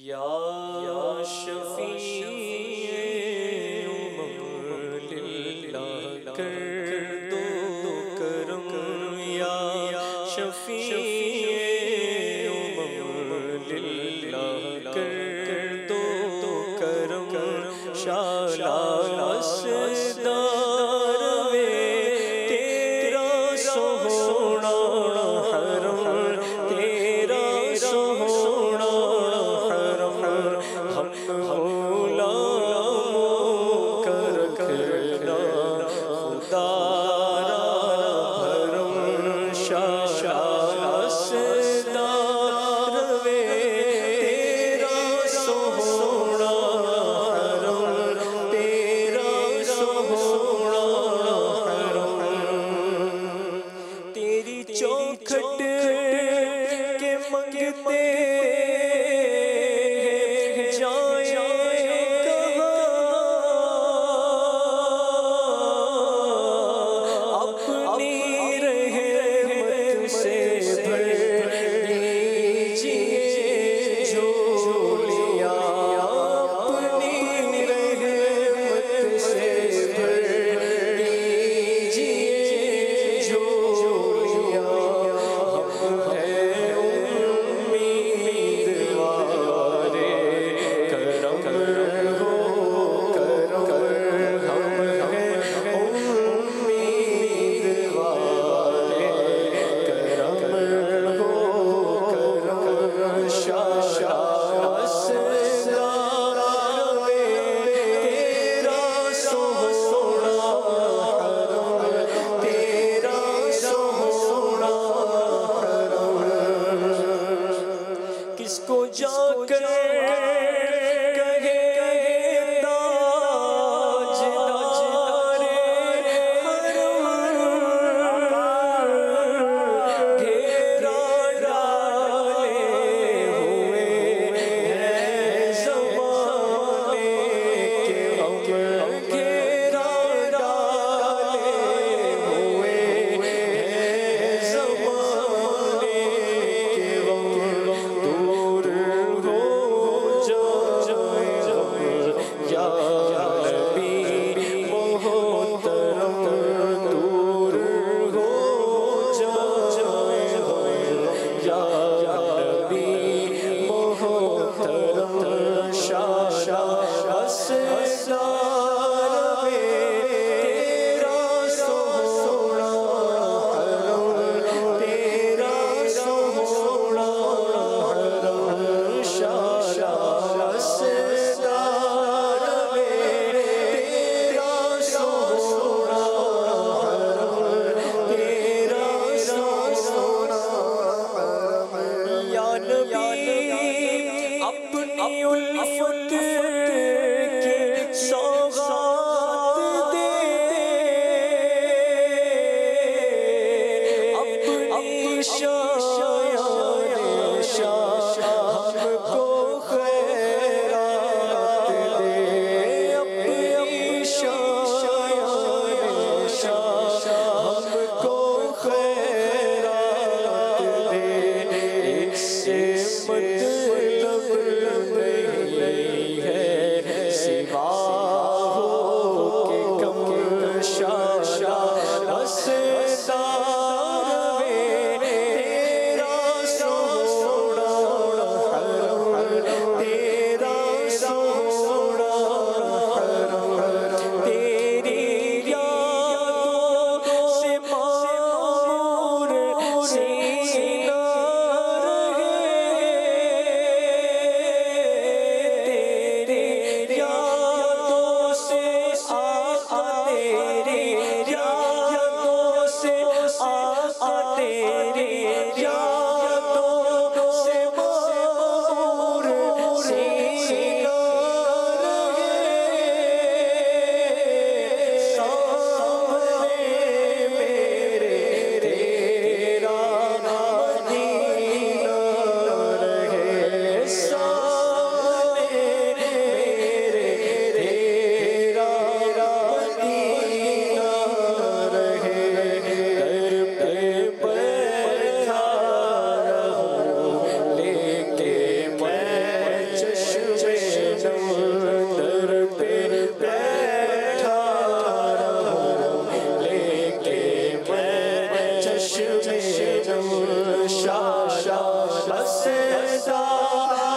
یا شفیع للہ کر دو کرم یا شفیع للہ کر دو کرم شالار اسدار وے تیرا سونا حرم تیرا سونا حرم ہم غلاموں کا رکھنا خدا را بھرم شالار اسدار وے تیرا سونا حرم تیرا سونا حرم تیری چوکھٹ کے منگتے کس کو جا کر کہے تاجدار حرم گھیرا ڈالے ہوئے ہیں زمانے کے غم گھیرا ڈالے ہوئے ہیں زمانے کے غم دور ہو جائے یا نبی محترم دور ہو جائے یا نبی محترم شالار اسدار وے تیرا سونا حرم تیرا سونا حرم شالار اسدار وے تیرا سونا حرم تیرا سونا حرم یا نبی اپنی الفت کی سوغات دے اپنی شایان شاہ ہم کو خیرات دے اپنی شایان شاہ ہم کو خیرات دے ایک سے مطلب نہیں ہے سے زیادہ